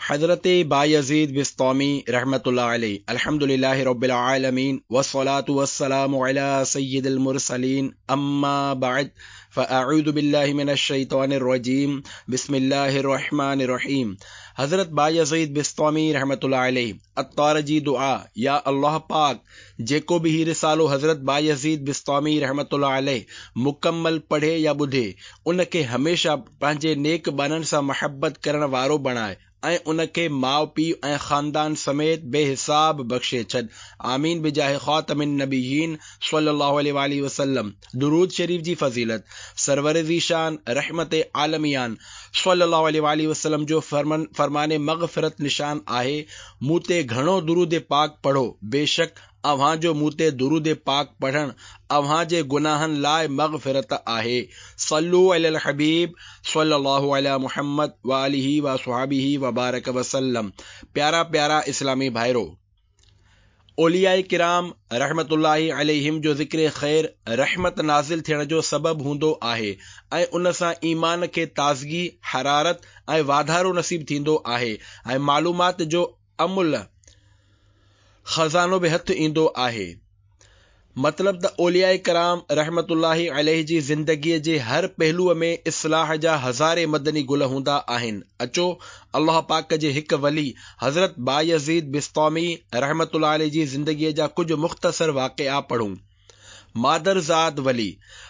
हज़रत बायज़ीद बिस्तामी रहमतुल्लाह अलैह अल्हम्दुलिल्लाहि रब्बिल आलमीन वस्सलातु वस्सलामु अला सय्यिदिल मुरसलीन अम्मा बअद फ़अऊज़ु बिल्लाहि मिनश शैतानिर रजीम बिस्मिल्लाहिर रहमानिर रहीम। हज़रत बायज़ीद बिस्तामी रहमतुल्लाह अलैह अत्तारजी दुआ या अल्लाह पाक जेको भी ही रिसालो हज़रत बायज़ीद बिस्तामी रहमतुल्लाह अलैह मुकम्मल पढ़े या ॿुधे उनखे हमेशा पंहिंजे नेक बाननि सां महबत करण वारो बणाए ऐं उनखे माउ पीउ ऐं ख़ानदान समेत बेहिसाब बख़्शे छॾ। आमीन बिजाहे ख़ातमिन नबिय्यीन सल्लल्लाहु अलैहि वसल्लम। दुरूद शरीफ जी फज़ीलत सरवर ज़ीशान रहमत आलमियान सल्लल्लाहु अलैहि वसल्लम जो फरमाने मग़फ़िरत निशान आहे, मूं ते घणो दुरूद पाक पढ़ो, बेशक अव्हां जो मूं ते दुरूद पाक पढ़ण अव्हां जे गुनाहनि लाइ मग़फ़िरत आहे। सल्लू अलल हबीब सल्लल्लाहु अला मुहम्मद व आलिहि व अस्हाबिहि व बारक वसल्लम। प्यारा प्यारा इस्लामी भाइरो, औलियाए किराम रहमतुल्लाहि अलैहिम जो ज़िक्र ख़ैर रहमत नाज़िल थियण जो सबब हूंदो आहे ऐं उन सां ईमान खे ताज़गी, हरारत ऐं वाधारो नसीब थींदो आहे ऐं मालूमात जो अमुल खज़ानो बि हथ ईंदो आहे। मतलब त औलियाए किराम रहमतुल्लाहि अलैहि जी ज़िंदगीअ जे हर पहलूअ में इस्लाह जा हज़ारे मदनी गुल हूंदा आहिनि। अचो अल्लाह पाक जे हिकु वली हज़रत बायज़ीद बिस्तामी रहमतुल्लाहि अलैहि जी ज़िंदगीअ जा कुछ मुख़्तसर वाक़िआ पढ़ूं। मादरज़ाद वली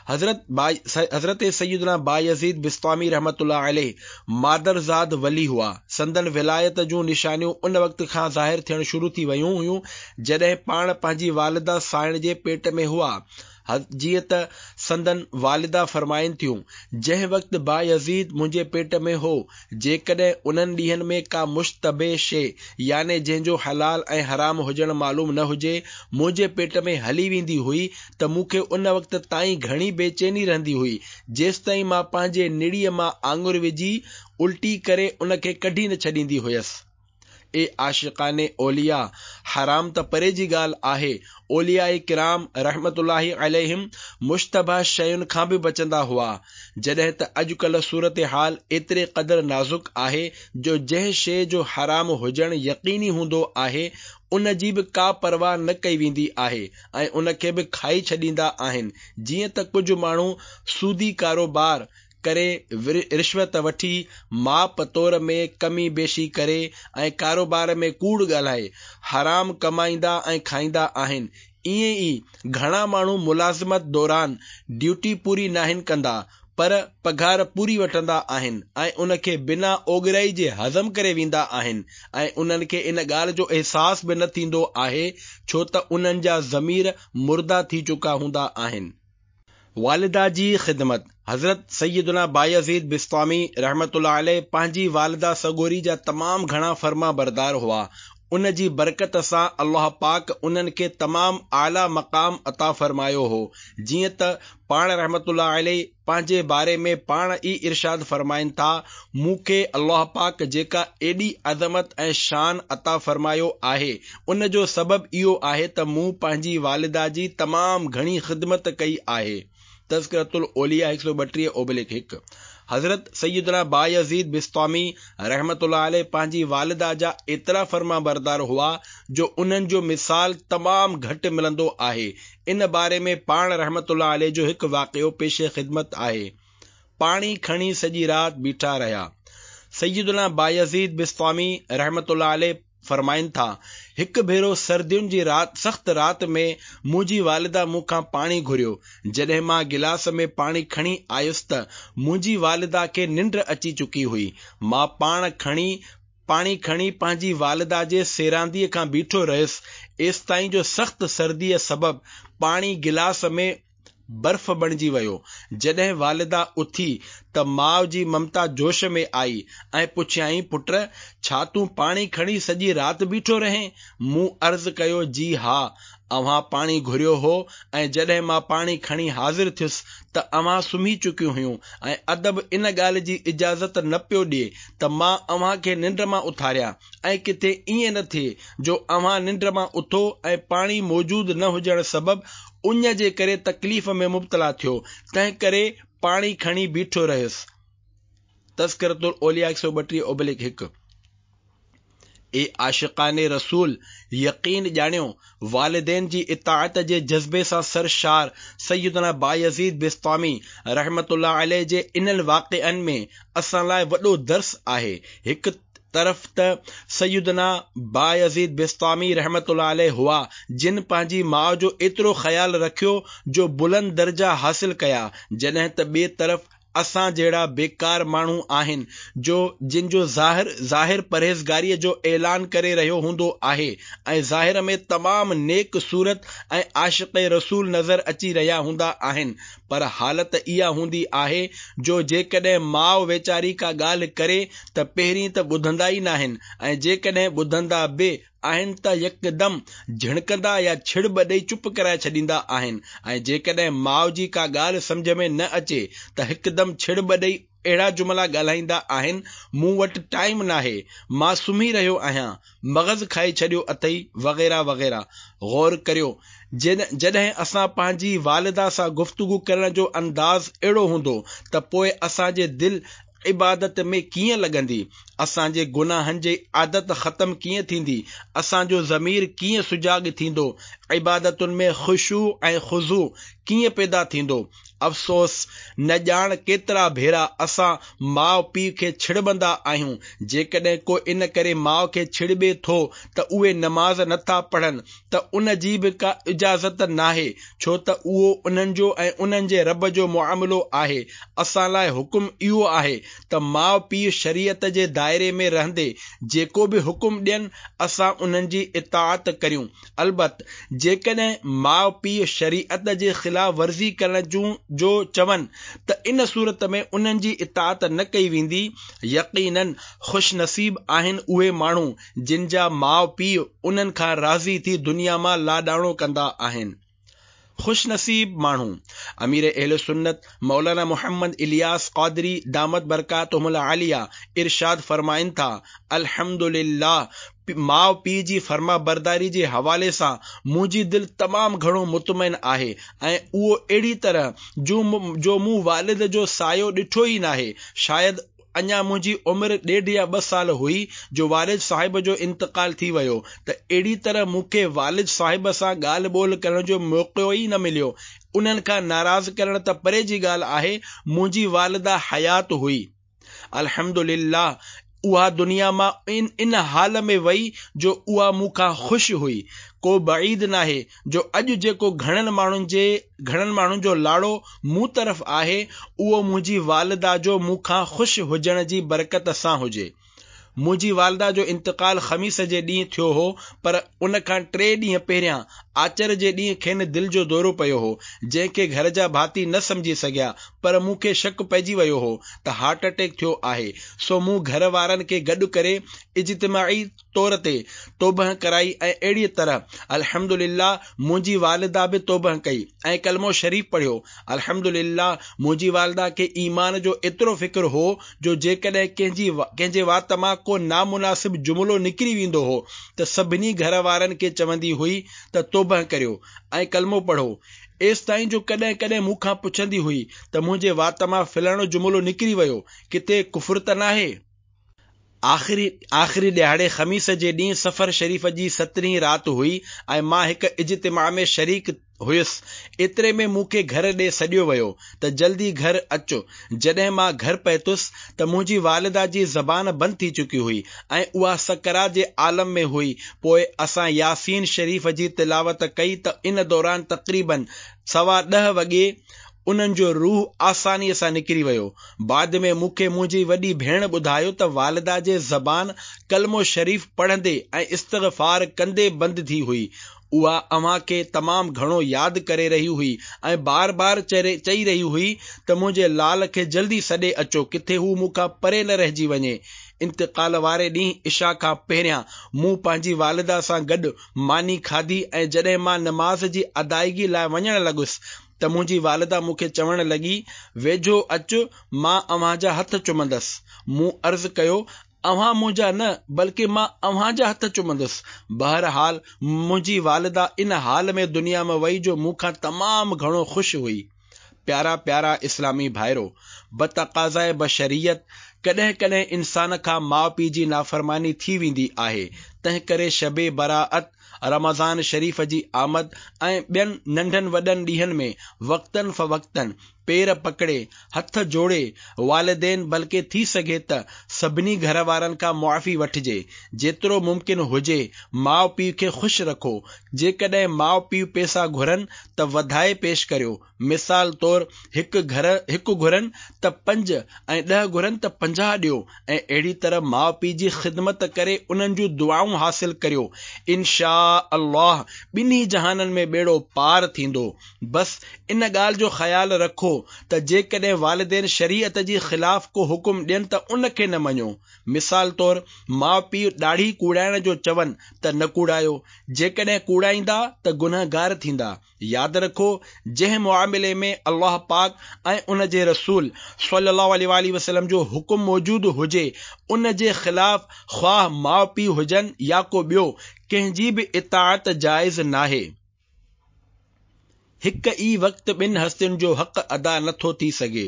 हज़रत सैयदना बायज़ीद बिस्तामी रहमतुल्लाह अलैह मादरज़ाद वली हुआ। संदन विलायत जूं निशानियूं उन वक़्त खां ज़ाहिर थियण शुरू थी वयूं हुयूं जॾहिं पाण पंहिंजी वालिदा साइण जे पेट में हुआ। जीअं त संदन वालिदा फरमाइनि थियूं, जंहिं वक़्त बायज़ीद मुंहिंजे पेट में हो, जेकॾहिं उन्हनि ॾींहनि में का मुश्तबे शइ याने जंहिंजो हलाल ऐं हराम हुजण मालूम न हुजे मुंहिंजे पेट में हली वेंदी हुई त मूंखे उन वक़्त ताईं घणी बेचैनी रहंदी हुई जेसिताईं मां पंहिंजे निड़ीअ मां आङुर विझी उल्टी करे उनखे कढी न छॾींदी हुयसि। ए आशिकाने औलिया, हराम त परे जी ॻाल्हि आहे, औलियाए किराम रहमतुल्लाहि अलैहिम मुश्तबा शयुनि खां बि बचंदा हुआ। जॾहिं त अॼुकल्ह सूरत हाल एतिरे क़दर नाज़ुक आहे जो जंहिं शइ जो हराम हुजण यकीनी हूंदो आहे उन जी बि का परवाह न कई वेंदी आहे ऐं उनखे बि खाई छॾींदा आहिनि। जीअं त कुझु माण्हू सूदी कारोबार करे, रिश्वत वठी, माप तौर में कमी बेशी करे ऐं कारोबार में कूड़ ॻाल्हाए हराम कमाईंदा ऐं खाईंदा आहिनि। ईअं ई घणा माण्हू मुलाज़मत दौरान ड्यूटी पूरी नाहिन कंदा पर पघार पूरी वठंदा आहिनि ऐं उनखे बिना ओगराई जे हज़म करे वेंदा आहिनि ऐं उन्हनि खे इन ॻाल्हि जो अहसास बि न थींदो आहे छो त उन्हनि जा ज़मीर मुर्दा थी चुका हूंदा आहिनि। वालिदा जी ख़िदमत हज़रत सैयदना बायज़ीद बिस्तामी रहमतुल्लाह अलैह पंहिंजी वालिदा सगोरी जा तमाम घणा फर्मा बरदार हुआ। उन जी बरकत सां अल्लाह पाक उन्हनि खे तमाम आला मक़ाम अता फरमायो हो। जीअं त पाण रहमतुल्लाह अलैह पंहिंजे बारे में पाण ई इरशाद फरमाइनि था, मूंखे अल्लाह पाक जेका एॾी अज़मत ऐं शान अता फरमायो आहे उन जो सबब इहो आहे त मूं पंहिंजी वालिदा जी तमाम घणी ख़िदमत कई आहे। तज़किरतुल औलिया 132/1। हज़रत सैयदना बायज़ीद बिस्तामी रहमतुल्लाह अलैह पंहिंजी वालिदा जा एतिरा फर्मा बरदार हुआ जो उन्हनि जो मिसाल तमाम घटि मिलंदो आहे। इन बारे में पाण रहमतुल्लाह अलैह जो हिकु वाक़ियो पेश ख़िदमत आहे। पाणी खणी सॼी राति बीठा रहिया। सैयदना बायज़ीद बिस्तामी रहमतुल्लाह अलैह फरमाइनि था, हिकु भेरो सर्दियुनि जी राति सख़्त राति में मुंहिंजी वालिदा मूंखां पाणी घुरियो। जॾहिं मां गिलास में पाणी खणी आयुसि त मुंहिंजी वालिदा खे निंड अची चुकी हुई। मां पाणी खणी पंहिंजी वालिदा जे सेरांदीअ खां बीठो रहियुसि एसि ताईं जो सख़्त सर्दीअ सबब पाणी गिलास में बर्फ़ बणिजी वियो। जॾहिं वालिदा उथी त माउ जी ममता जोश में आई ऐं पुछियाईं, पुट छा तूं पाणी खणी सॼी राति बीठो रहें? मूं अर्ज़ कयो, जी हा, अव्हां पाणी घुरियो हो ऐं जॾहिं मां पाणी खणी हाज़िर थियुसि त अव्हां सुम्ही चुकियूं हुयूं ऐं अदब इन ॻाल्हि जी इजाज़त न पियो ॾिए त मां अव्हां खे निंड मां उथारियां ऐं किथे ईअं न थिए जो अव्हां निंड मां उथो ऐं पाणी मौजूद न हुजण सबब उञ जे करे तकलीफ़ में मुब्तला थियो, तंहिं करे पाणी खणी बीठो रहियुसि। तज़किरतुल औलिया 132/1। ए आशिक़ाने रसूल, यकीन ॼाणियो वालिदैन जी इताअत जे जज़्बे सां सरशार सैयदना बायज़ीद बिस्तामी रहमतुल्लाह अलैह जे इन्हनि वाक़िअनि में असां लाइ वॾो दर्स आहे। हिकु तरफ़ त सैयदना बायज़ीद बिस्तामी रहमतुल्लाह अलैह हुआ जिन पंहिंजी माउ जो एतिरो ख़्यालु रखियो जो बुलंद दर्जा हासिल कया, जॾहिं त ॿिए तरफ़ असां जहिड़ा बेकार माण्हू आहिनि जो जिन जो ज़ाहिर परहेज़गारीअ जो ऐलान करे रहियो हूंदो आहे ऐं ज़ाहिर में तमामु नेक सूरत ऐं आशिक़ रसूल नज़र अची रहिया हूंदा आहिनि, पर हालत इहा हूंदी आहे जो जेकॾहिं माउ वेचारी का ॻाल्हि करे त पहिरीं त ॿुधंदा ई न आहिनि ऐं जेकॾहिं ॿुधंदा बि आहिनि त यकदमि झिणकंदा या छिड़ ॾेई चुप कराए छॾींदा आहिनि ऐं जेकॾहिं माउ जी का ॻाल्हि सम्झ में न अचे त हिकदमि छिड़ ॾेई अहिड़ा जुमिला ॻाल्हाईंदा आहिनि, मूं वटि टाइम नाहे, मां सुम्ही रहियो आहियां, मग़ज़ खाई छॾियो अथई, वग़ैरह वग़ैरह। गौर करियो, जॾहिं असां पंहिंजी वालिदा सां गुफ़्तगू करण जो अंदाज़ अहिड़ो हूंदो त पोइ असांजे दिलि इबादत में कीअं लॻंदी, असांजे गुनाहनि जी आदत ख़तम कीअं थींदी, असांजो ज़मीर कीअं सुजाॻ थींदो, इबादतुनि में ख़ुशू ऐं ख़ुज़ू कीअं पैदा थींदो। अफ़सोस न ॼाण केतिरा भेरा असां माउ पीउ खे छिड़बंदा आहियूं, जेकॾहिं को इन करे माउ खे छिड़बे थो त उहे नमाज़ नथा पढ़नि त उन जी बि का इजाज़त नाहे, छो त उहो उन्हनि जो ऐं उन्हनि जे रब जो मुआमिलो आहे। असां लाइ हुकुम इहो आहे त माउ पीउ शरीयत जे दायरे में रहंदे जेको बि हुकुम ॾियनि असां उन्हनि जी इताअत करियूं। अलबत जेकॾहिं माउ पीउ शरीयत जे ख़िलाफ़ वर्ज़ी करण जो चवनि त इन सूरत में उन्हनि जी इताअत न कई वेंदी। यकीनन ख़ुशनसीब आहिनि उहे माण्हू जिन जा माउ पीउ उन्हनि खां राज़ी थी दुनिया मां लाॾाणो कंदा आहिनि। खुशनसीब माण्हू अमीर अहले सुन्नत मौलाना मोहम्मद इलियास क़ादरी दामत बरकातुहुल आलिया इरशाद फरमाइनि था, अल्हम्दुलिल्लाह, माउ पीउ जी फर्मा बरदारी जे हवाले सां मुंहिंजी दिलि तमामु घणो मुतमइन आहे ऐं उहो अहिड़ी तरह जो मूं वालिद जो सायो ॾिठो ई नाहे। शायदि अञा मुंहिंजी उमिरि 1.5 या 2 साल हुई जो वालिद साहिब जो इंतकाल थी वियो, त अहिड़ी तरह मूंखे वालिद साहिब सां ॻाल्हि ॿोल करण जो मौक़ो ई न मिलियो। उन्हनि खां नाराज़ करण त परे जी ॻाल्हि आहे, मुंहिंजी वालिदा हयात हुई। अल्हम्दुलिल्लाह, उहा दुनिया मां इन हाल में वई जो उहा मूंखां ख़ुशि हुई। को बईद नाहे जो अॼु जेको घणनि माण्हुनि जो लाड़ो मूं तरफ़ आहे उहो मुंहिंजी वालिदा जो मूंखां ख़ुशि हुजण जी बरकत सां हुजे। मुंहिंजी वालिदा जो इंतकाल ख़मीस जे ॾींहुं थियो हो, पर उन खां 3 ॾींहं पहिरियां आचर जे ॾींहुं खेनि दिलि जो दौरो पियो हो, जंहिंखे घर जा भाती न सम्झी सघिया, पर मूंखे शक पइजी वियो हो त हार्ट अटैक थियो आहे। सो मूं घर वारनि खे गॾु करे इज्तिमाई तौर ते तौबह कराई ऐं अहिड़ी तरह अल्हम्दुलिल्लाह मुंहिंजी वालिदा बि तौबह कई ऐं कलमो शरीफ़ पढ़ियो। अल्हम्दुलिल्लाह, मुंहिंजी वालिदा खे ईमान जो एतिरो फ़िक्र हो जो जेकॾहिं कंहिंजे वात मां को नामुनासिब जुमिलो निकिरी वेंदो हो त सभिनी घर वारनि खे चवंदी हुई त तौबह करियो ऐं कलमो पढ़ो। एसि ताईं जो कॾहिं कॾहिं मूंखां पुछंदी हुई त मुंहिंजे वात मां फलाणो जुमिलो निकिरी वियो, किथे कुफुर त नाहे। आख़िरी ॾिहाड़े ख़मीस जे ॾींहुं सफ़र शरीफ़ जी 17वीं राति हुई ऐं मां हिकु इज्तिमा में शरीक हुयुसि। एतिरे में मूंखे घर ॾे सॾियो वियो त जल्दी घर अचो। जॾहिं मां घर पहुतुसि त मुंहिंजी वालिदा जी ज़बान बंदि थी चुकी हुई ऐं उहा सकरात जे आलम में हुई। पोइ असां यासीन शरीफ़ जी तिलावत कई त इन दौरान तक़रीबन 10:15 वॻे उन्हनि जो रूह आसानीअ सां निकिरी वियो। बाद में मूंखे मुंहिंजी वॾी भेण ॿुधायो त वालिदा जे ज़बान कलमो शरीफ़ पढ़ंदे ऐं इस्तग़फ़ार कंदे बंदि थी हुई। उहा अव्हां खे तमामु घणो यादि करे रही हुई ऐं बार बार चई रही हुई त मुंहिंजे लाल खे जल्दी सॾे अचो, किथे हू मूंखां परे न रहिजी वञे। इंतकाल वारे ॾींहुं इशा खां पहिरियां मूं पंहिंजी वालिदा सां गॾु मानी खाधी ऐं जॾहिं मां नमाज़ जी अदायगी लाइ वञण लॻुसि त मुंहिंजी वालिदा मूंखे चवण लॻी, वेझो अचु, मां अव्हां जा हथ चुमंदसि। मूं अर्ज़ कयो, अव्हां मुंहिंजा न, बल्कि मां अव्हां जा हथ चुमंदुसि। बहरहाल मुंहिंजी वालिदा इन हाल में दुनिया में वई जो मूंखां तमामु घणो ख़ुशि हुई। प्यारा प्यारा इस्लामी भाइरो, बतक़ाज़ाए बशरियत कॾहिं कॾहिं इंसान खां माउ पीउ जी नाफ़रमानी थी वेंदी आहे। तंहिं करे शबे बराअत, रमज़ान शरीफ़ जी आमद ऐं ॿियनि नंढनि वॾनि ॾींहंनि में वक़्तन फ़वक़्तन पेर पकड़े हथ जोड़े वालिदैन बल्कि थी सघे त सभिनी घर वारनि खां मुआफ़ी वठिजे। जेतिरो मुमकिन हुजे माउ पीउ खे ख़ुशि रखो। जेकॾहिं माउ पीउ पैसा घुरनि त वधाए पेश करियो। मिसाल तौर हिकु घुरनि त 5 ऐं 10 घुरनि त 50 ॾियो ऐं अहिड़ी तरह माउ पीउ जी ख़िदमत करे उन्हनि जूं दुआऊं हासिल करियो। इंशा अल्लाह ॿिन्ही जहाननि में बेड़ो पार थींदो। बस इन ॻाल्हि जो ख़्यालु रखो त जेकॾहिं वालिदैन शरीयत जी ख़िलाफ़ को हुकुम ॾियनि त उनखे न मञो। मिसाल तौर माउ पीउ ॾाढ़ी कूड़ाइण जो चवनि त न कूड़ायो। जेकॾहिं कूड़ाईंदा त गुनहगार थींदा। यादि रखो जंहिं मुआमिले में अल्लाह पाक ऐं उन जे रसूल सल्लल्लाहु अलैहि वसल्लम जो हुकुम मौजूदु हुजे उन जे ख़िलाफ़ ख़्वाह माउ पीउ हुजनि या को ॿियो कंहिंजी बि इताअत जाइज़ नाहे। हिक ई वक़्त ॿिनि हस्तियुनि जो हक़ अदा नथो थी सघे।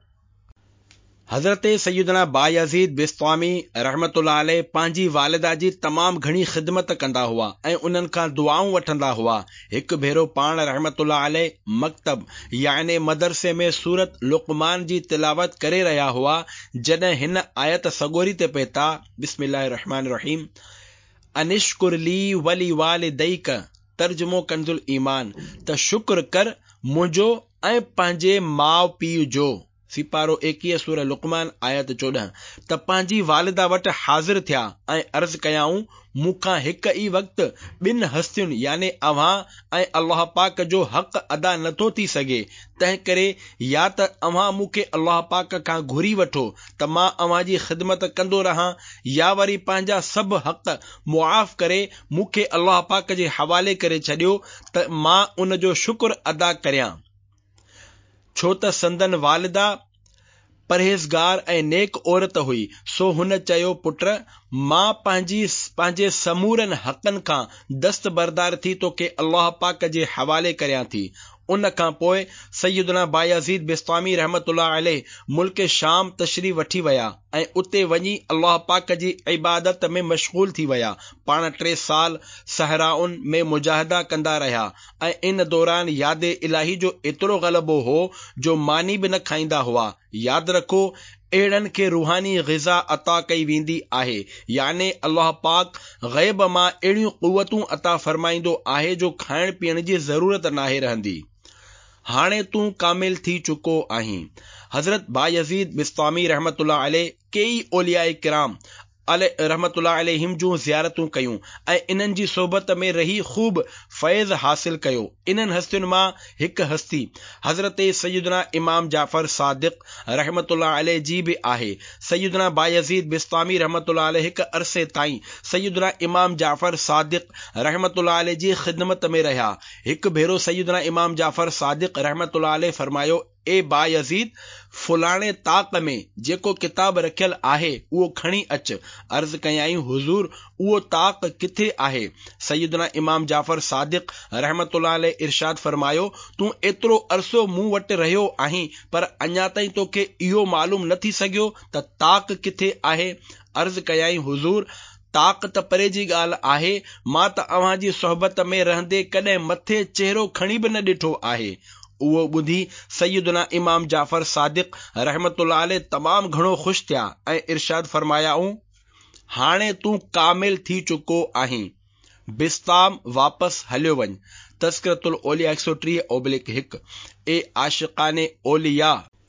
हज़रत सैयदना बायज़ीद बिस्तामी रहमतुल्लाह अलैह पंहिंजी वालिदा जी तमामु घणी ख़िदमत कंदा हुआ ऐं उन्हनि खां दुआऊं वठंदा हुआ। हिकु भेरो पाण रहमतुल्लाह अलैह मकतब याने मदरसे में सूरत लुक़मान जी तिलावत करे रहिया हुआ जॾहिं हिन आयत सगोरी ते पहुता, बिस्मिल्लाहिर रहमानिर रहीम, अनिश्कुर ली वली वालिदैक, तर्जुमो कंजुल ईमान, त शुक्र कर मुंहिंजो ऐं पंहिंजे माउ पीउ जो। सिपारो 21 सूरह लुक़मान आयत 14। त पंहिंजी वालिदा वटि हाज़िर थिया ऐं अर्ज़ कयाऊं मूंखां हिक ई वक़्त ॿिनि हस्तियुनि याने अव्हां ऐं अल्लाह पाक जो हक़ अदा नथो थी सघे। तंहिं करे या त अव्हां मूंखे अल्लाह पाक खां घुरी वठो त मां अव्हां जी ख़िदमत कंदो रहां या वरी पंहिंजा सभु हक़ मुआफ़ करे मूंखे अल्लाह पाक जे हवाले करे छॾियो त मां उन जो शुक्र अदा करियां। छो त संदन वालिदा परहेज़गार ऐं नेक औरत हुई। सो हुन चयो पुट मां पंहिंजे समूरनि हक़नि खां दस्तबरदार थी तोखे अल्लाह पाक जे हवाले करियां थी। उन खां पोइ सैयदना बायज़ीद बिस्तामी रहमतुल्लाह अलैह मुल्क शाम तशरीफ़ वठी विया ऐं उते वञी अल्लाह पाक जी इबादत में मशगूल थी विया। पाण 3 साल सहराउन में मुजाहिदा कंदा रहिया ऐं इन दौरान यादे इलाही जो एतिरो ग़लबो हो जो मानी बि न खाईंदा हुआ। यादि रखो अहिड़नि खे रूहानी ग़िज़ा अता कई वेंदी आहे, याने अल्लाह पाक ग़ैब मां अहिड़ियूं क़ुवतूं अता फरमाईंदो आहे जो खाइण पीअण जी ज़रूरत नाहे रहंदी। हाणे तूं कामिल थी चुको आहीं। हज़रत बायज़ीद बिस्तामी रहमतुल्लाह अलैह कई औलिया किराम रहमतुल्लाह अलैहिम जूं ज़ियारतूं कयूं ऐं इन्हनि जी सोबत में रही ख़ूब फैज़ हासिल कयो। इन्हनि हस्तियुनि मां हिकु हस्ती हज़रत सैयदना इमाम जाफ़र सादिक रहमतुल्लाह अलैह जी बि आहे। सैयदना बायज़ीद बिस्तामी रहमतुल्लाह अलैह हिकु अरसे ताईं सैयदना इमाम जाफ़र सादिक रहमतुल्लाह अलैह जी ख़िदमत में रहिया। हिकु भेरो सैयदना इमाम जाफ़र सादिक रहमतुल्लाह अलैह फरमायो, ए बायज़ीद फुलाणे ताक़ में जेको किताब रखियल आहे उहो खणी अच। अर्ज़ कयाई हुज़ूर उहो ताक़ किथे आहे? सैयदना इमाम जाफ़र सादिक रहमतुल्लाह अलैह इरशाद फरमायो, तूं एतिरो अरसो मूं वटि रहियो आहीं पर अञा ताईं तोखे इहो मालूम न थी सघियो त ताक़ किथे आहे? अर्ज़ कयाई हुज़ूर ताक़ त परे जी ॻाल्हि आहे, मां त अव्हां जी सोहबत में रहंदे कॾहिं मथे चेहरो खणी बि न ॾिठो आहे। उहो ॿुधी सैयदना इमाम जाफ़र सादिक रहमतुल्लाह अलैह तमामु घणो ख़ुशि थिया ऐं इरशाद फरमायाऊं, हाणे तूं कामिल थी चुको आहीं, बिस्ताम वापसि हलियो वञ। तज़किरतुल औलिया 130/1। ए आशिक़ाने औलिया,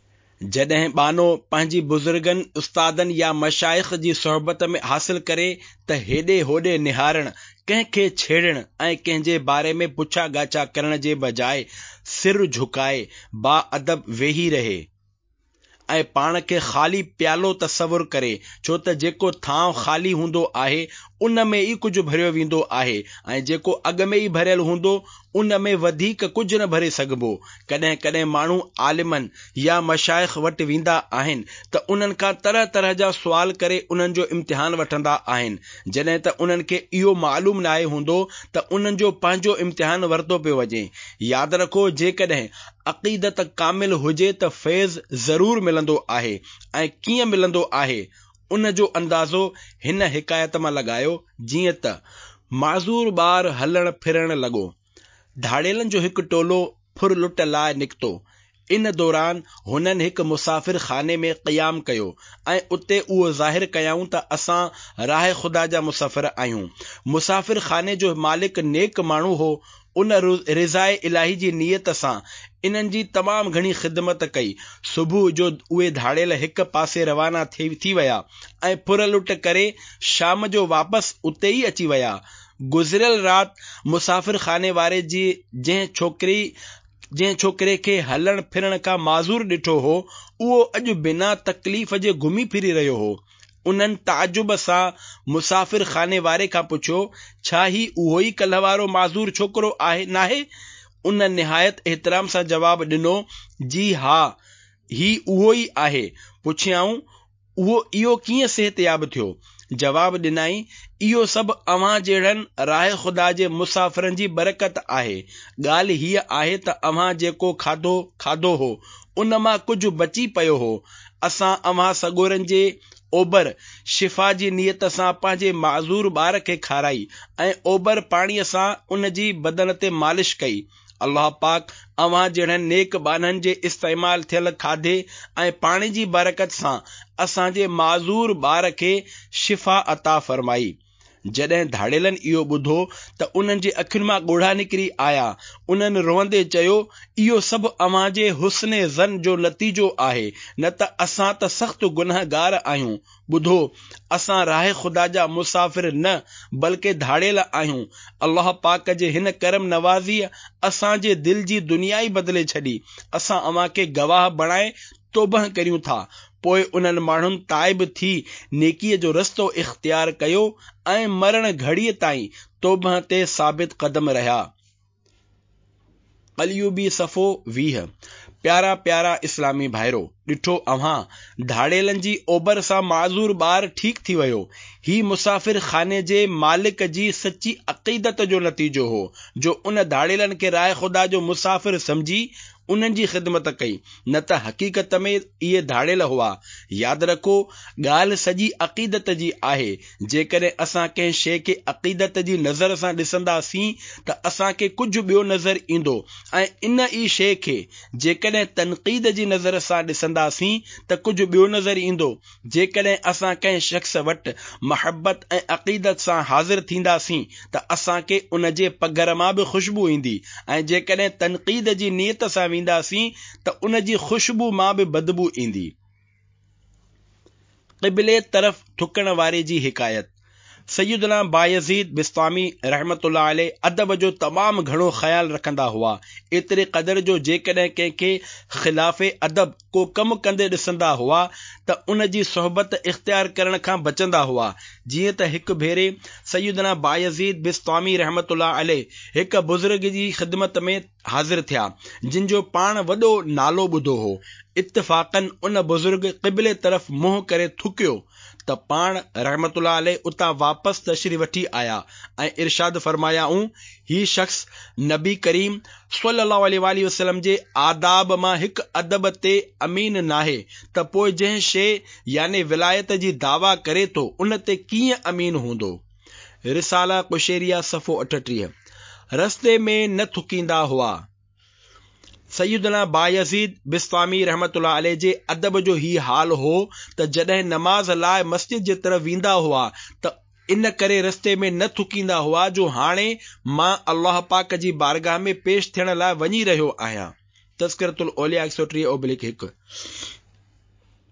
जॾहिं बानो पंहिंजी बुज़ुर्गनि उस्तादनि या मशाइख़ जी सोहबत में हासिल करे त हेॾे होॾे निहारण, कंहिंखे छेड़ण ऐं कंहिंजे बारे में पुछा ॻाछा करण जे बजाए सिर झुकाए बाअदब वेही रहे ऐं पाण खे ख़ाली प्यालो तसवुर करे, छो त जेको थांव ख़ाली हूंदो आहे उन में ई कुझु भरियो वेंदो आहे ऐं जेको अॻ में ई भरियल हूंदो उन में वधीक कुझु न भरे सघिबो। कॾहिं कॾहिं माण्हू आलिमनि या मशाइख़ वटि वेंदा आहिनि त उन्हनि खां तरह तरह जा सुवाल करे उन्हनि जो इम्तिहान वठंदा आहिनि। जॾहिं त उन्हनि खे इहो मालूम न आहे हूंदो त उन्हनि जो पंहिंजो इम्तिहान वरितो पियो वञे। यादि रखो, जेकॾहिं अक़ीदत कामिल हुजे त फैज़ ज़रूर मिलंदो आहे। ऐं कीअं मिलंदो आहे उन जो अंदाज़ो हिन हिकायत मां लॻायो। जीअं त माज़ूर ॿार हलण फिरण लॻो, धाड़ेलनि जो हिकु टोलो फुर लुट लाइ निकितो। इन दौरान हुननि हिकु मुसाफ़िर खाने में क़याम कयो ऐं उते उहो ज़ाहिर कयाऊं त असां राह ख़ुदा जा मुसाफ़िर आहियूं। मुसाफ़िर खाने जो मालिक नेक माण्हू हो। उन रिज़ाए इलाही जी नीयत सां इन्हनि जी तमामु घणी ख़िदमत कई। सुबुह जो उहे धाड़ेल हिक पासे रवाना थी विया ऐं फुर लुट करे शाम जो वापसि उते ई अची विया। गुज़िरियल राति मुसाफ़िर खाने वारे जी जंहिं छोकिरे खे हलण फिरण खां माज़ूर ॾिठो हो, उहो अॼु बिना तकलीफ़ जे घुमी फिरी रहियो हो। उन्हनि ताजुब सां मुसाफ़िर खाने वारे खां पुछियो, छा ही उहो ई कल्ह वारो माज़ूर छोकिरो आहे नाहे? उन निहायत एहतराम सां जवाब ॾिनो, जी हा, ही उहो ई आहे। पुछियाऊं, इहो कीअं सिहतयाब थियो? जवाब ॾिनई, इहो सभु अव्हां जहिड़नि राह ख़ुदा जे मुसाफ़िरनि जी बरकत आहे। ॻाल्हि हीअ आहे त अव्हां जेको खाधो हो उन मां कुझु बची पियो हो। असां अव्हां सॻोरनि जे ओबर शिफ़ा जी नीयत सां पंहिंजे माज़ूर ॿार खे खाराई ऐं ओबर पाणीअ सां उन जी बदन ते मालिश कई। अल्लाह पाक अव्हां जहिड़नि नेक बाननि जे इस्तेमाल थियल खाधे ऐं पाणी जी बरकत सां असांजे माज़ूर ॿार खे शिफ़ा अता फरमाई। जॾहिं धाड़ेलनि इहो ॿुधो त उन्हनि जी अखियुनि मां ॻोढ़ा निकिरी आया। उन्हनि रोअंदे चयो, इहो सभु अव्हां जे हुस्न ज़न जो नतीजो आहे, न त असां त सख़्त गुनहगार आहियूं। ॿुधो, असां राह ख़ुदा जा मुसाफ़िर न बल्कि धाड़ेल आहियूं। अल्लाह पाक जे हिन करम नवाज़ीअ असांजे दिल जी दुनिया ई बदिले छॾी। असां अव्हां खे गवाह बणाए तौबह करियूं था। पोइ उन्हनि माण्हुनि ताइब थी नेकीअ जो रस्तो इख्तियार कयो ऐं मरण घड़ीअ ताईं तौबह ते साबित कदम रहिया। कलयुबी सफ़ो 20। प्यारा प्यारा इस्लामी भाइरो, ॾिठो अव्हां धाड़ेलनि जी ओबर सां माज़ूर ॿार ठीक थी वियो। ही मुसाफ़िर खाने जे मालिक जी सची अक़ीदत जो नतीजो हो, जो उन धाड़ेलनि खे राह ख़ुदा जो मुसाफ़िर समझी उन्हनि जी ख़िदमत कई, न त हक़ीक़त में इहे धाड़ेल हुआ। यादि रखो, ॻाल्हि सॼी अक़ीदत जी आहे। जेकॾहिं असां कंहिं शइ खे अक़ीदत जी नज़र सां ॾिसंदासीं त असांखे कुझु ॿियो नज़र ईंदो, ऐं इन ई शइ खे जेकॾहिं तनक़ीद जी नज़र सां ॾिसंदासीं त कुझु ॿियो नज़र ईंदो। जेकॾहिं असां कंहिं शख़्स वटि महबत ऐं अक़ीदत सां हाज़िर थींदासीं त असांखे उन जे पघर मां बि ख़ुशबू ईंदी, ऐं जेकॾहिं तनक़ीद जी नीयत सां वेंदासीं त उन जी ख़ुशबू मां बि बदबू ईंदी। क़िबले तरफ़ थुकण वारे जी हिकायत। सैयदना बायज़ीद बिस्तामी रहमतुल्लाह अलैह अदब जो तमामु घणो ख़्याल रखंदा हुआ। एतिरे क़दर जो जेकॾहिं कंहिंखे ख़िलाफ़े अदब को कमु कंदे ॾिसंदा हुआ त उन जी सोहबत इख्तियार करण खां बचंदा हुआ। जीअं त हिकु भेरे सैयदना बायज़ीद बिस्तामी रहमतुल्लाह अलैह हिकु बुज़ुर्ग जी ख़िदमत में हाज़िर थिया, जिन जो पाण वॾो नालो ॿुधो हो। इत्तिफ़ाक़न उन बुज़ुर्ग क़िबले तरफ़ मुंहुं करे थुकियो त पाण रहमतुल्लाह अलैह उतां वापसि तशरीफ़ वठी आया ऐं इरशाद फरमायाऊं, ही शख़्स नबी करीम सल्लल्लाहु अलैहि वसल्लम जे आदाब मां हिकु अदब ते अमीन नाहे त पोइ जंहिं शइ याने विलायत जी दावा करे थो उन ते कीअं अमीन हूंदो। रिसाला कुशैरिया सफ़ो 38। रस्ते में न थुकींदा हुआ। सैयदना बायज़ीद बिस्तामी रहमतुल्लाह अलैह जे अदब जो ही हाल हो त जॾहिं नमाज लाइ मस्जिद जे तरफ़ वेंदा हुआ त इन करे रस्ते में न थुकींदा हुआ जो हाणे मां अल्लाह पाक जी बारगाह में पेश थियण लाइ वञी रहियो आहियां। तज़किरतुल औलिया 103/1।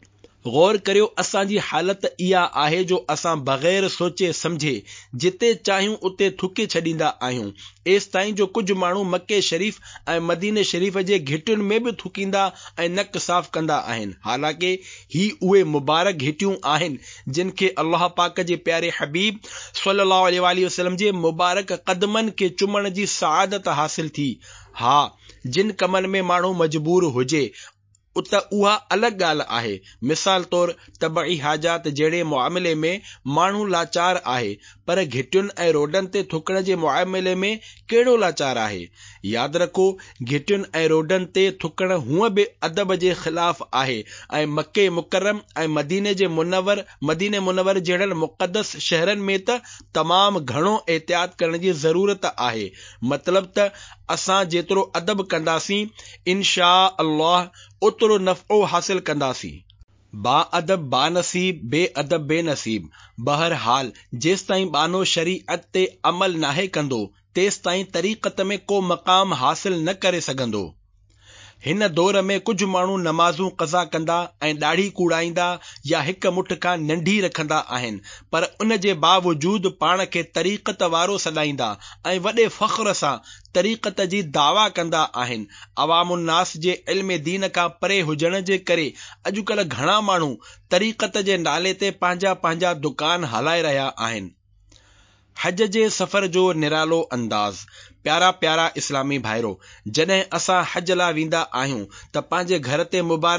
गौर करियो, असांजी हालत इहा आहे जो असां बग़ैर सोचे सम्झे जिते चाहियूं उते थुके छॾींदा आहियूं। एसि ताईं जो कुझु माण्हू मके शरीफ़ ऐं मदीने शरीफ़ जे घिटियुनि में बि थुकींदा ऐं नक साफ़ कंदा आहिनि। हालांकि ही उहे मुबारक घिटियूं आहिनि जिन खे अल्लाह पाक जे प्यारे हबीब सल्लल्लाहु अलैहि वसल्लम जे मुबारक क़दमनि खे चुमण जी सआदत हासिल थी। हा, जिन कमनि में माण्हू मजबूर हुजे त उहा अलॻि ॻाल्हि आहे। मिसाल तौर तबई हाजात जहिड़े मुआमिले में माण्हू लाचार आहे, पर घिटियुनि ऐं रोडनि ते थुकण जे मुआमिले में कहिड़ो लाचार आहे? यादि रखो, घिटियुनि ऐं रोडनि ते थुकण हूअं बि अदब जे ख़िलाफ़ आहे ऐं मके मुकरम ऐं मदीने मुनवर जहिड़नि मुक़दस शहरनि में त तमामु घणो एहतियात करण जी ज़रूरत आहे। मतिलब त असां जेतिरो अदब कंदासीं, इनशा अल्लाह ओतिरो नफ़ो हासिल कंदासीं। बाअदब बानसीब, बेअदब बेनसीब। बहरहाल, जेसि ताईं बानो शरीअत ते अमल नाहे कंदो, तेसि ताईं तरीक़त में को मक़ाम हासिल न करे सघंदो। हिन दौर में कुझु माण्हू नमाज़ूं क़ज़ा कंदा ऐं ॾाढ़ी कूड़ाईंदा या हिक मुठ खां नंढी रखंदा आहिनि, पर उन जे बावजूद पाण खे तरीक़त वारो सॾाईंदा ऐं वॾे फ़ख्र सां तरीक़त जी दावा कंदा आहिनि। अवामुन्नास जे इल्म दीन खां परे हुजण जे करे अॼुकल्ह घणा माण्हू तरीक़त जे नाले ते पंहिंजा दुकान हलाए रहिया आहिनि। हज जे सफ़र जो निरालो अंदाज़। प्यारा प्यारा इस्लामी भाइरो, जॾहिं असां हज लाइ वेंदा आहियूं त पंहिंजे घर ते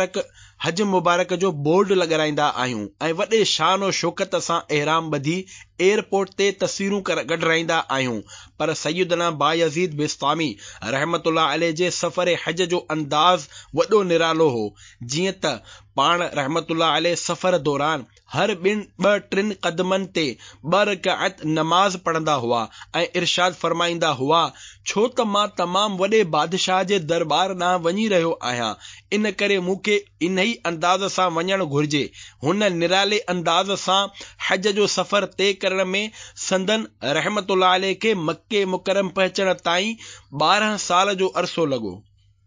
हज मुबारक जो बोर्ड लॻाराईंदा आहियूं ऐं वॾे शान और शौकत सां एहराम ॿधी एयरपोर्ट ते तस्वीरूं कढराईंदा आहियूं। पर सैयदना बायज़ीद बिस्तामी रहमतुल्लाह अलैह जे सफ़र हज जो अंदाज़ वॾो निरालो हो। जीअं त पाण रहमतुल्लाह अलैह सफ़र दौरान हर ॿ टिनि क़दमनि ते 2 रकात नमाज़ पढ़ंदा हुआ ऐं इरशाद फरमाईंदा हुआ, छो त मां तमामु वॾे बादशाह जे दरबार ॾांहुं वञी रहियो आहियां, इन करे मूंखे इन ई अंदाज़ सां वञणु घुर्जे। हुन निराले अंदाज़ सां हज जो सफ़र तय करण में संदन रहमतुल्लाह अलैह खे मक्के मुकरम पहुचण ताईं 12 साल जो अरसो लॻो।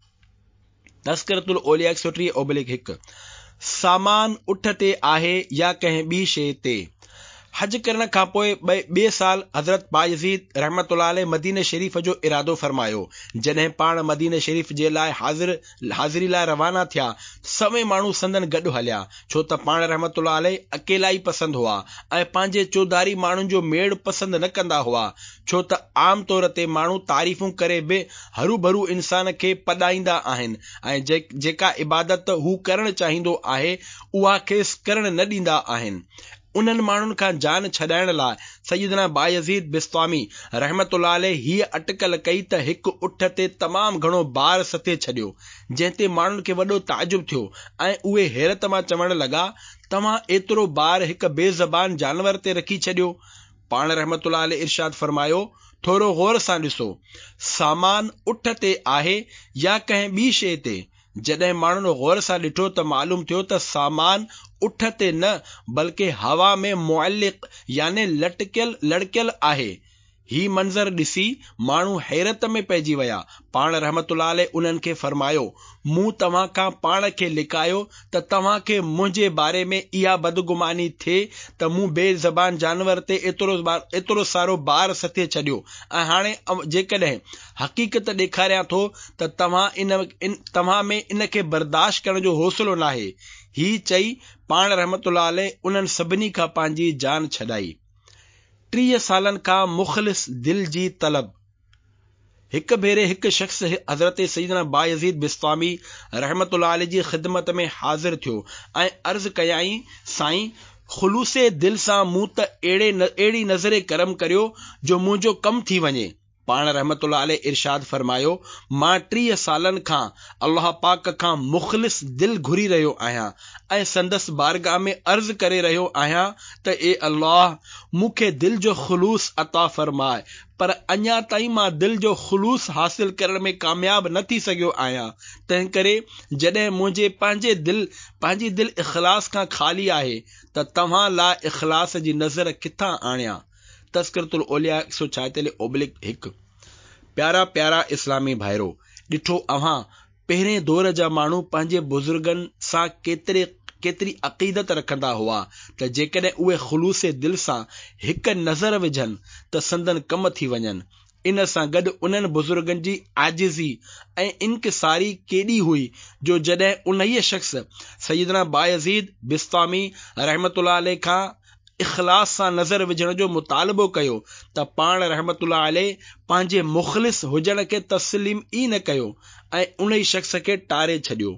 तज़किरतुल औलिया 130/1। सामान उठ ते आहे या कंहिं ॿी शइ ते। हज करण खां पोइ ॿिए साल हज़रत बायज़ीद रहमतुल्लाह अलैह मदीने शरीफ़ जो इरादो फरमायो। जॾहिं पाण मदीने शरीफ़ जे लाइ हाज़िरी लाइ रवाना थिया, सभई माण्हू संदन गॾु हलिया, छो त पाण रहमतुल्लाह अलैह अकेला ई पसंद हुआ ऐं पंहिंजे चौधारी माण्हुनि जो मेड़ पसंद न कंदा हुआ, छो त आम तौर ते माण्हू तारीफ़ूं करे बि हरू भरू इंसान खे पॾाईंदा आहिनि ऐं जेका इबादत हू करणु चाहींदो आहे उहा खेसि करणु न ॾींदा आहिनि। उन्हनि माण्हुनि खां जान छॾाइण लाइ सैयदना बायज़ीद बिस्तामी रहमतुल्लाह अलैह हीअ अटकल कई त हिकु उठ ते तमामु घणो भार सथे छॾियो, जंहिं ते माण्हुनि खे वॾो ताजुब थियो ऐं उहे हैरत मां चवण लॻा, तव्हां एतिरो भार हिकु बेज़बान जानवर ते रखी छॾियो। पाण रहमतुल्लाह अलैह इरशाद फरमायो, थोरो गौर सां ॾिसो, सामान उठ ते आहे या कंहिं ॿी शइ ते। जॾहिं माण्हुनि गौर सां ॾिठो त मालूम थियो त सामान उठ ते न बल्कि हवा में मुअल्लिक़ याने लटकियल आहे। ही मंज़र ॾिसी माण्हू हैरत में पइजी विया। पाण रहमतुल्लाह अलैह उन्हनि खे फरमायो, मूं तव्हां खां पाण खे लिकायो त तव्हां खे मुंहिंजे बारे में इहा बदगुमानी थिए त मूं बेज़बान जानवर ते एतिरो सारो भार सथे छॾियो ऐं हाणे जेकॾहिं हक़ीक़त ॾेखारियां थो त तव्हां में इन खे बर्दाश्त करण जो हौसलो नाहे। ही चई पाण रहमतुल्लाह अलैह उन्हनि सभिनी खां पंहिंजी जान छॾाई। 30 सालनि खां मुख़लिस दिल जी तलब। हिक भेरे हिकु शख़्स हज़रत सैयदना बायज़ीद बिस्तामी रहमतुल्लाह अलैह जी ख़िदमत में हाज़िर थियो ऐं अर्ज़ कयाईं, साईं, ख़ुलूसे दिल सां मूं त अहिड़ी नज़रे करम करियो जो मुंहिंजो कमु थी वञे। पाण रहमतुल्लाह अलैह इरशाद फरमायो, मां 30 सालनि खां अल्लाह पाक खां मुख़लिस दिल घुरी रहियो आहियां ऐं संदसि बारगाह में अर्ज़ करे रहियो आहियां त ए अल्लाह, मूंखे दिल जो ख़ुलूस अता फरमाए, पर अञा ताईं मां दिल जो ख़ुलूस हासिल करण में कामयाब न थी सघियो आहियां। तंहिं करे जॾहिं मुंहिंजे पंहिंजी दिल इख़लास खां ख़ाली आहे त तव्हां ला इख़लास जी नज़र किथां आणियां। तज़किरतुल औलिया 146/1। प्यारा प्यारा इस्लामी भाइरो, ॾिठो अव्हां पहिरें दौर जा माण्हू पंहिंजे बुज़ुर्गनि सां केतिरे केतिरी अक़ीदत रखंदा हुआ त जेकॾहिं उहे ख़ुलूस दिल सां हिकु नज़र विझनि त संदन कम थी वञनि। इन सां गॾु उन्हनि बुज़ुर्गनि जी आजिज़ी ऐं इनकिसारी केॾी हुई जो जॾहिं उन्हीअ शख़्स सैयदना बायज़ीद बिस्तामी रहमतुल्लाह अलैह खां इख़लास सां नज़र विझण जो मुतालबो कयो त पाण रहमतुल्लाह अलैह पंहिंजे मुख़लिस हुजण खे तस्लीम ई न कयो ऐं उन शख़्स खे टारे छॾियो।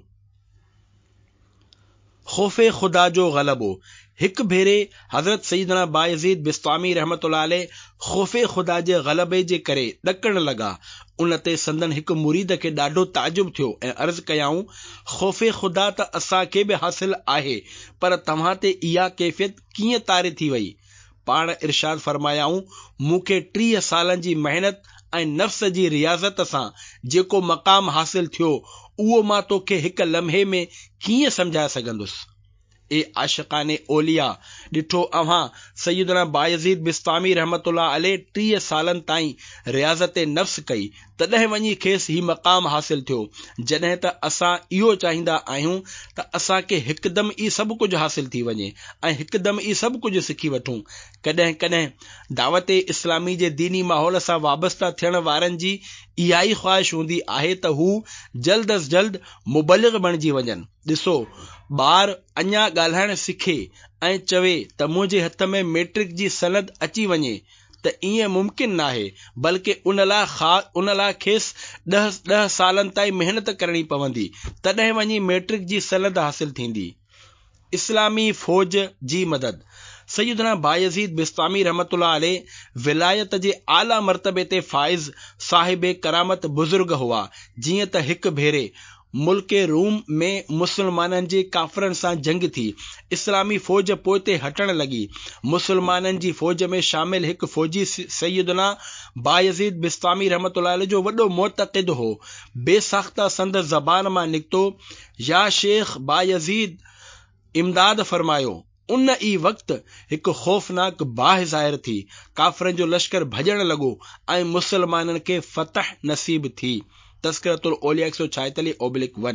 ख़ौफ़े ख़ुदा जो ग़लबो। हिकु भेरे हज़रत सैयदना बायज़ीद बिस्तामी रहमतुल्लाह अलैह ख़ौफ़े ख़ुदा जे ग़लबे जे करे ॾकण लॻा। उन ते संदन हिकु मुरीद खे ॾाढो ताजुब थियो ऐं अर्ज़ कयाऊं, ख़ौफ़े ख़ुदा त असांखे बि हासिल आहे, पर तव्हां ते इहा कैफ़ियत कीअं तारे थी वई? पाण इरशाद फरमायाऊं, मूंखे 30 सालनि जी मेहनत ऐं नफ़्स जी रियाज़त सां जेको मक़ाम हासिल थियो उहो मां तोखे हिकु लम्हे में कीअं समझाए सघंदुसि। ए आशिक़ाने ओलिया, ॾिठो अव्हां सैयदना बायज़ीद बिस्तामी रहमतुल्लाह अलैह 30 सालनि ताईं रियाज़त नफ़्स कई, तॾहिं वञी खेसि ही मक़ाम हासिल थियो। जॾहिं त असां इहो चाहींदा आहियूं त असांखे हिकदमि ई सभु कुझु हासिल थी वञे ऐं हिकदमि ई सभु कुझु सिखी वठूं। कॾहिं कॾहिं दावत इस्लामी जे दीनी माहौल सां वाबस्ता थियण वारनि जी इहा ई ख़्वाहिश हूंदी आहे त हू जल्द अज़ जल्द मुबलिग़ बणिजी वञनि। ॾिसो, ॿार अञा ॻाल्हाइण सिखे ऐं चवे त मुंहिंजे हथ में मैट्रिक जी सनद अची वञे त ईअं मुमकिन नाहे, बल्कि उन लाइ खेसि 10 सालनि ताईं मेहनत करणी पवंदी, तॾहिं वञी मैट्रिक जी सनद हासिल थींदी। इस्लामी फ़ौज जी मदद। सैयदना बायज़ीद बिस्तामी रहमतुल्लाह अलैह विलायत जे आला मर्तबे ते फ़ाइज़ साहिब करामत बुज़ुर्ग हुआ। जीअं त हिकु भेरे मुल्क रूम में मुसलमाननि जे काफ़रनि सां जंग थी, इस्लामी फ़ौज पोइते हटण लॻी। मुसलमाननि जी फ़ौज में शामिल हिकु फ़ौजी सैयदना बायज़ीद बिस्तामी रहमतुल्लाह अलैह जो वॾो मुतक़िद हो। बेसाख्ता संद ज़बान मां निकितो, या शेख बायज़ीद, इमदाद फरमायो। उन ई वक़्तु हिकु ख़ौफ़नाक बाहि ज़ाहिर थी, काफ़रनि जो लश्कर भॼण लॻो ऐं मुसलमाननि खे फ़तह नसीब थी। तज़किरतुल औलिया 146/1।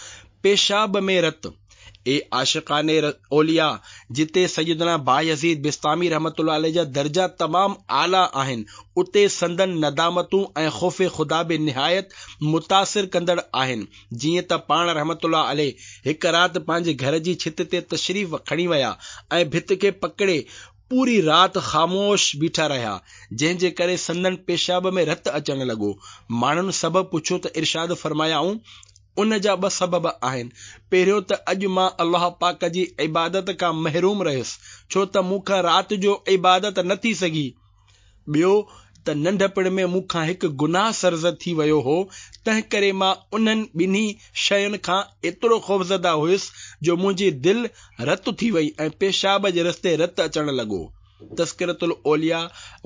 पेशाब में रत। ए आशिक़ाने औलिया, जिते सैयदना बायज़ीद बिस्तामी रहमतुल्लाह अलैह जा दर्जा तमामु आला आहिनि, उते संदन नदामतूं ऐं ख़ौफ़े ख़ुदा बि निहायत मुतासिर कंदड़ आहिनि। जीअं त पाण रहमतुल्लाह अलैह हिकु राति पंहिंजे घर जी छित ते तशरीफ़ खणी विया ऐं भित खे पकड़े पूरी राति ख़ामोश बीठा रहिया, जंहिंजे करे संदन पेशाब में रत अचण लॻो। माण्हुनि सबबु पुछियो त इरशाद फरमायाऊं, उन जा 2 सबब आहिनि। पहिरियों त अॼु मां अल्लाह पाक जी इबादत खां महरूम रहियुसि, छो त मूंखां राति जो इबादत न थी सघी। ॿियो त नंढपण में मूंखां हिकु गुनाह सरज़द थी वियो हो, तंहिं करे मां उन्हनि ॿिन्ही शयुनि खां एतिरो ख़ौफ़ज़दा हुयुसि जो मुंहिंजी दिलि रत थी वई ऐं पेशाब जे रस्ते रत अचण लॻो। तज़किरतुल औलिया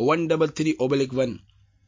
133/1।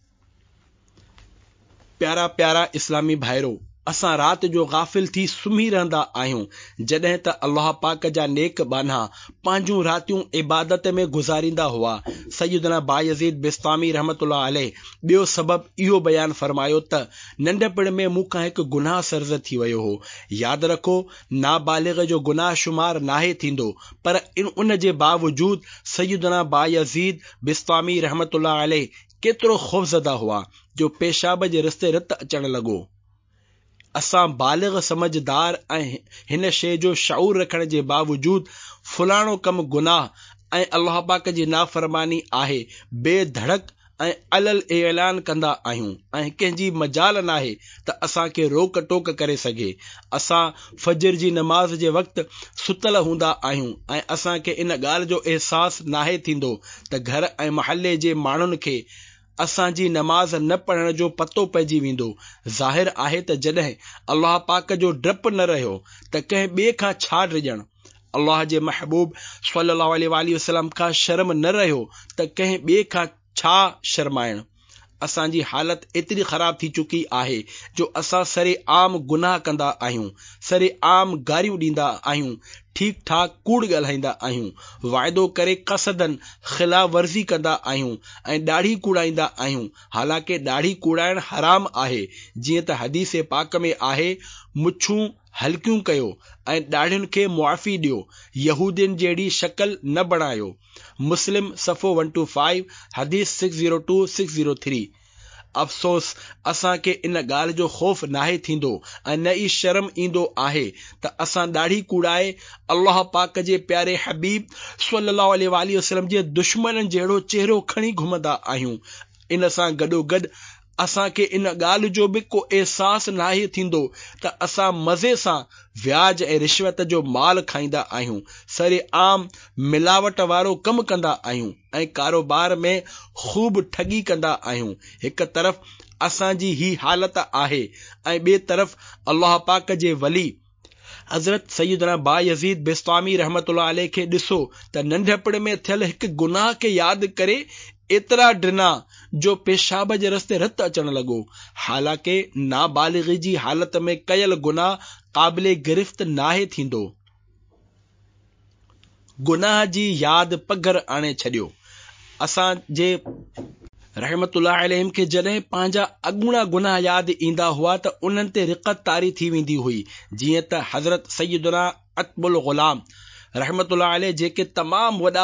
प्यारा प्यारा इस्लामी भाइरो, असां राति जो गाफ़िल थी सुम्ही रहंदा आहियूं, जॾहिं त अल्लाह पाक जा नेक बाना पंहिंजूं रातियूं इबादत में गुज़ारींदा हुआ। सैयदना बायज़ीद बिस्तामी रहमतुल्लाह अलैह ॿियो सबबु इहो बयान फरमायो त नंढपण में मूंखां हिकु गुनाह सर्ज़द थी वियो हो। यादि रखो, नाबालिग़ जो गुनाह शुमार नाहे थींदो, पर उन जे बावजूद सैयदना बायज़ीद बिस्तामी रहमतुल्लाह अलैह केतिरो ख़ौफ़ज़दा हुआ जो पेशाब जे रस्ते रत अचण लॻो। असां बालिग़ समझदार ऐं हिन शइ जो शऊर रखण जे बावजूद फलाणो कम गुनाह ऐं अल्लाह पाक जी नाफ़रमानी आहे बेधड़क ऐं अलल ऐलान कंदा आहियूं ऐं कंहिंजी मजाल नाहे त असांखे रोक टोक करे सघे। असां फजर जी नमाज़ जे वक़्तु सुतल हूंदा आहियूं ऐं असांखे इन ॻाल्हि जो अहसास नाहे थींदो त घर ऐं महल्ले जे माण्हुनि खे असांजी नमाज़ न पढ़ण जो पतो पइजी वेंदो। ज़ाहिर आहे त जॾहिं अल्लाह पाक जो डपु न रहियो त कंहिं ॿिए खां छा डिॼणु। अल्लाह जे महबूब सल्लल्लाहु अलैहि वसल्लम खां शर्म न रहियो त कंहिं ॿिए खां छा शर्माइणु। असांजी हालत एतिरी ख़राब थी चुकी आहे जो असां सरे आम गुनाह कंदा आहियूं, सरे आम गारियूं ॾींदा आहियूं, ठीक ठाक कूड़ ॻाल्हाईंदा आहियूं, वाइदो करे कसदन ख़िलाफ़ वर्ज़ी कंदा आहियूं ऐं ॾाढ़ी कूड़ाईंदा आहियूं। हालांकि ॾाढ़ी कूड़ाइण हराम आहे, जीअं त हदीस पाक में आहे, मुछूं हल्कियूं कयो ऐं ॾाढ़ियुनि खे मुआफ़ी ॾियो, यहूदियुनि जहिड़ी शक्ल न बणायो। मुस्लिम सफ़ो 125 हदीस 602-603। अफ़सोस असांखे इन ॻाल्हि जो ख़ौफ़ नाहे थींदो ऐं न ई शर्म ईंदो आहे त असां ॾाढ़ी कूड़ाए अल्लाह पाक जे प्यारे हबीब सल्लल्लाहु अलैहि वसल्लम जे दुश्मननि जहिड़ो चेहरो खणी घुमंदा आहियूं। इन सां गॾोगॾु असांखे इन ॻाल्हि जो बि को अहसास नाहे थींदो त असां मज़े सां व्याज ऐं रिश्वत जो माल खाईंदा आहियूं, सरेआम मिलावट वारो कमु कंदा आहियूं ऐं कारोबार में ख़ूब ठगी कंदा आहियूं। हिक तरफ़ असांजी ही हालत आहे ऐं ॿिए तरफ़ अल्लाह पाक जे वली हज़रत सैयदना बायज़ीद बिस्तामी रहमतुल्लाह अलैह खे ॾिसो त नंढपण में थियल हिकु गुनाह खे यादि करे एतिरा ड्रिना जो पेशाब जे रस्ते रत अचण लॻो। हालांकि नाबालिग़ी जी हालत में कयल गुनाह क़ाबिले गिरफ़्त नाहे थींदो। गुनाह जी यादि पघर आणे छॾियो। असांजे रहमतुल्लाह अलैहिम खे जॾहिं पंहिंजा अॻूणा गुनाह यादि ईंदा हुआ त उन्हनि ते रिक़त तारी थी वेंदी हुई। जीअं त हज़रत सैयदना अतबुल ग़ुलाम रहमतुल्लाह अलैह जेके तमामु वॾा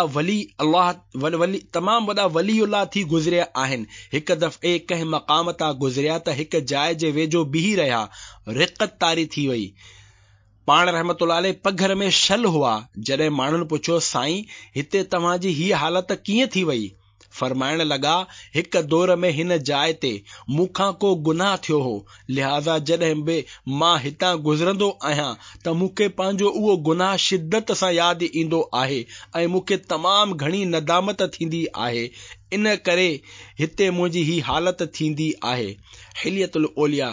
वलीउल्लाह थी गुज़रिया आहिनि, हिकु दफ़े कंहिं मक़ाम तां गुज़रिया त हिकु जाइ जे वेझो बीही रहिया, रिक़त तारी थी वई। पाण रहमतुल्लाह अलैह पघर में शल हुआ। जॾहिं माण्हुनि पुछियो, साईं हिते तव्हांजी हीअ हालत कीअं थी वई? फरमाइण लॻा, हिक दौर में हिन जाइ ते मूंखां को गुनाह थियो हो, लिहाज़ा जॾहिं बि मां हितां गुज़रंदो आहियां त मूंखे पंहिंजो उहो गुनाह शिद्दत सां यादि ईंदो आहे ऐं मूंखे तमामु घणी नदामत थींदी आहे। इन करे हिते मुंहिंजी ही हालत थींदी आहे। हिलियतुल औलिया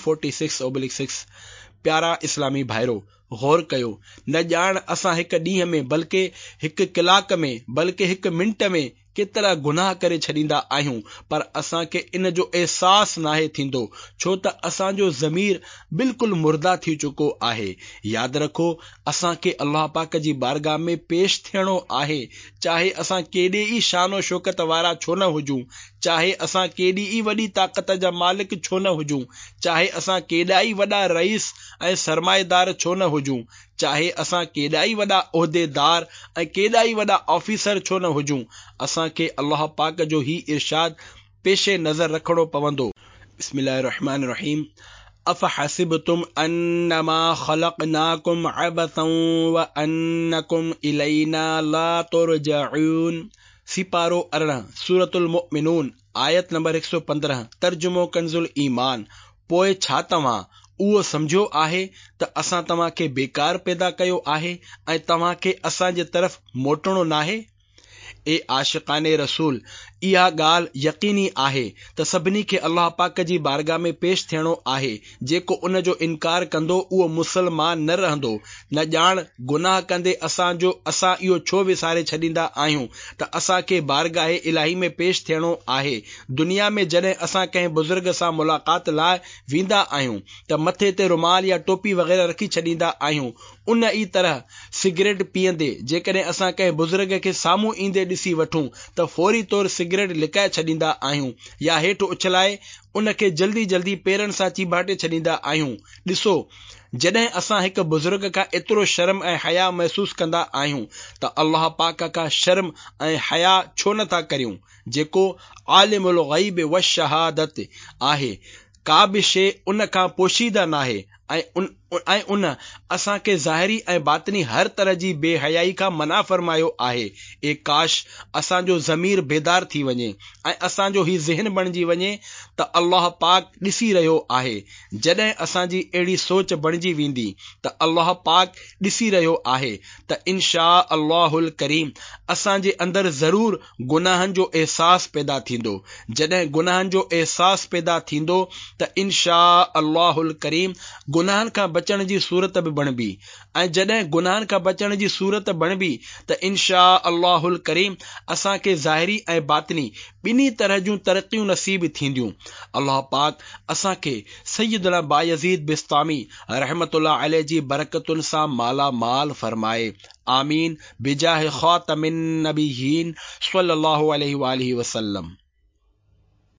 246/6। प्यारा इस्लामी भाइरो, गौर कयो, न ॼाण असां हिकु ॾींहं में बल्कि हिकु कलाक में बल्कि हिकु मिंट में केतिरा गुनाह करे छॾींदा आहियूं, पर असांखे इन जो अहसास नाहे थींदो, छो त असांजो ज़मीर बिल्कुलु मुर्दा थी चुको आहे। यादि रखो, असांखे अल्लाह पाक जी बारगाह में पेश थियणो आहे, चाहे असां केॾे ई शानो शौकत वारा छो न हुजूं, चाहे असां केॾी ई वॾी ताक़त जा मालिक छो न हुजूं, चाहे असां केॾा ई वॾा रईस ऐं सरमाएदार छो न हुजूं, चाहे असां केॾा ई वॾा उहिदेदार ऐं केॾा ई वॾा ऑफिसर छो न हुजूं, असांखे अल्लाह पाक जो ही इरशाद पेशे नज़र रखणो पवंदो। बिस्मिल्लाहिर्रहमानिर्रहीम। अफ़हसिबतुम अन्नमा ख़लक़नाकुम अबसन व अन्नकुम इलैना ला तुरजऊन। सिपारो 18 सूरतुल मुमिनून आयत नंबर 115। तर्जुमो कंजुल ईमान। पोइ छा तव्हां उहो सम्झो आहे त असां तव्हांखे बेकार पैदा कयो आहे ऐं तव्हांखे असांजे तरफ़ मोटणो नाहे? ए आशिक़ाने रसूल, इहा ॻाल्हि यकीनी आहे त सभिनी खे अल्लाह पाक जी बारगाह में पेश थियणो आहे। जेको उन जो इनकार कंदो उहो मुसलमान न रहंदो। न ॼाण गुनाह कंदे असां इहो छो विसारे छॾींदा आहियूं त असांखे बारगाह इलाही में पेश थियणो आहे। दुनिया में जॾहिं असां कंहिं बुज़ुर्ग सां मुलाक़ात लाइ वेंदा आहियूं त मथे ते रुमाल या टोपी वग़ैरह रखी छॾींदा आहियूं। उन ई तरह सिगरेट पीअंदे जेकॾहिं असां कंहिं बुज़ुर्ग खे साम्हूं ईंदे ॾिसी वठूं त फौरी तौर सिगरेट लिकाए छॾींदा आहियूं या हेठि उछलाए उन खे जल्दी जल्दी पेरनि सां चीभाटे छॾींदा आहियूं। ॾिसो, जॾहिं असां हिकु बुज़ुर्ग खां एतिरो शर्म ऐं हया महसूस कंदा आहियूं त अल्लाह पाक खां शर्म ऐं हया छो नथा करियूं, जेको आलिमुल ग़ैब व शहादत आहे। का बि शइ उन खां पोशीदा नाहे ऐं उन असांखे ज़ाहिरी ऐं बातिनी हर तरह जी बेहयाई खां मना फरमायो आहे। ए काश असांजो ज़मीर बेदार थी वञे ऐं असांजो ही ज़हन बणिजी वञे त अल्लाह पाक ॾिसी रहियो आहे। जॾहिं असांजी अहिड़ी सोच बणिजी वेंदी त अल्लाह पाक ॾिसी रहियो आहे त इनशा अल्लाहुल करीम असांजे अंदरि ज़रूर गुनाहनि जो अहसास पैदा थींदो। जॾहिं गुनाहनि जो अहसास पैदा थींदो त इनशा अल्लाहुल करीम गुनाहनि खां बचण जी सूरत बि बणबी ऐं जॾहिं गुनाहनि खां बचण जी सूरत बणबी त इनशा अल्लाहुल करीम असांखे ज़ाहिरी ऐं बातिनी ॿिन्ही तरह जूं तरक़ियूं नसीब थींदियूं। अल्लाह पाक असांखे सैयदना बायज़ीद बिस्तामी रहमतुल्लाह अलैह जी बरकतुनि सां माला माल फरमाए। आमीन बिजाह ख़ातमिन नबिय्यीन सल्लल्लाहु अलैहि वसल्लम।